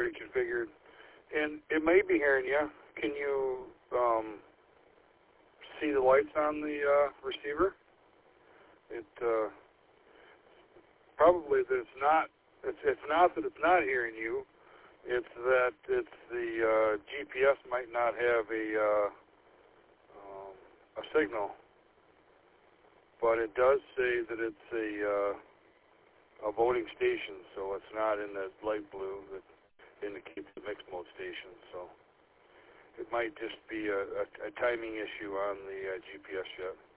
already configured. And it may be hearing you. Can you see the lights on the receiver? It probably that it's not. It's not that it's not hearing you. It's that it's the GPS might not have a signal, but it does say that it's a voting station, so it's not in that light blue that indicates the mixed mode station. So it might just be a timing issue on the GPS jet.